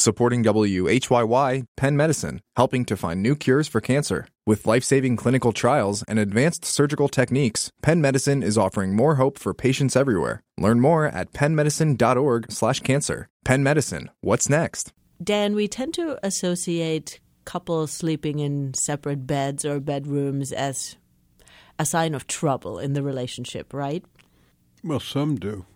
Supporting WHYY, Penn Medicine, helping to find new cures for cancer. With life-saving clinical trials and advanced surgical techniques, Penn Medicine is offering more hope for patients everywhere. Learn more at pennmedicine.org/cancer. Penn Medicine, what's next? Dan, we tend to associate couples sleeping in separate beds or bedrooms as a sign of trouble in the relationship, right? Well, some do.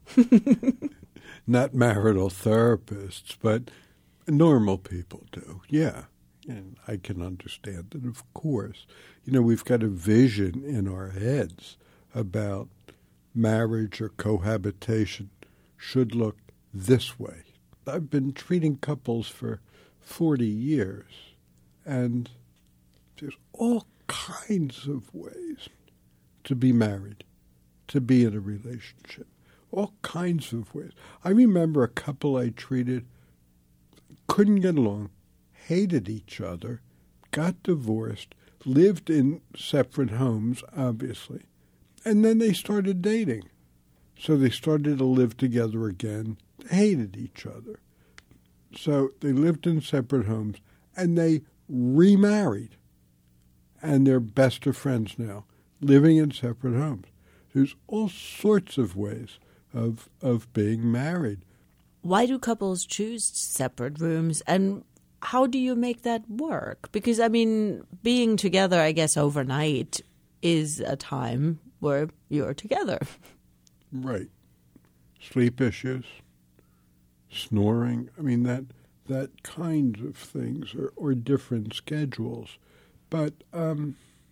Not marital therapists, but normal people do, yeah. And I can understand it, of course. You know, we've got a vision in our heads about marriage or cohabitation should look this way. I've been treating couples for 40 years, and there's all kinds of ways to be married, to be in a relationship, all kinds of ways. I remember a couple I treated couldn't get along, hated each other, got divorced, lived in separate homes, obviously, and then they started dating. So they started to live together again, hated each other. So they lived in separate homes, and they remarried. And they're best of friends now, living in separate homes. There's all sorts of ways of being married. Why do couples choose separate rooms, and how do you make that work? Because, I mean, being together, I guess, overnight is a time where you're together. Right. Sleep issues, snoring, I mean, that kind of things, or different schedules. But, you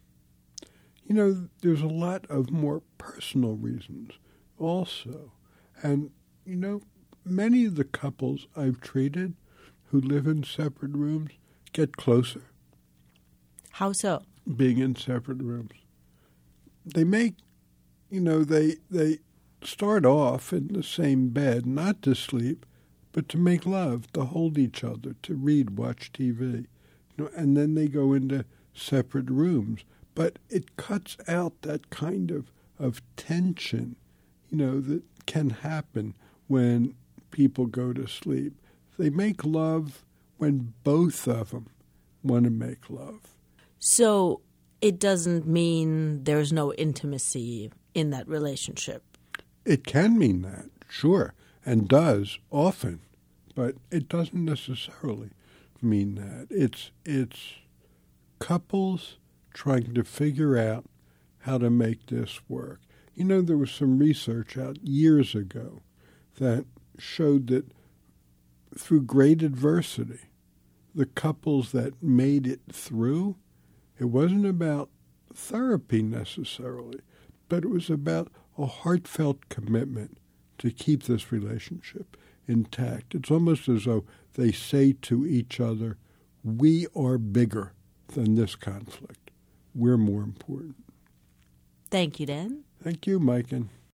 know, there's a lot of more personal reasons also. And, you know, many of the couples I've treated who live in separate rooms get closer. How so? Being in separate rooms. They make, you know, they start off in the same bed, not to sleep, but to make love, to hold each other, to read, watch TV. You know, and then they go into separate rooms. But it cuts out that kind of tension, you know, that can happen when people go to sleep. They make love when both of them want to make love. So it doesn't mean there's no intimacy in that relationship. It can mean that, sure, and does often, but it doesn't necessarily mean that. It's couples trying to figure out how to make this work. You know, there was some research out years ago that showed that through great adversity, the couples that made it through, it wasn't about therapy necessarily, but it was about a heartfelt commitment to keep this relationship intact. It's almost as though they say to each other, we are bigger than this conflict. We're more important. Thank you, Dan. Thank you, Maiken.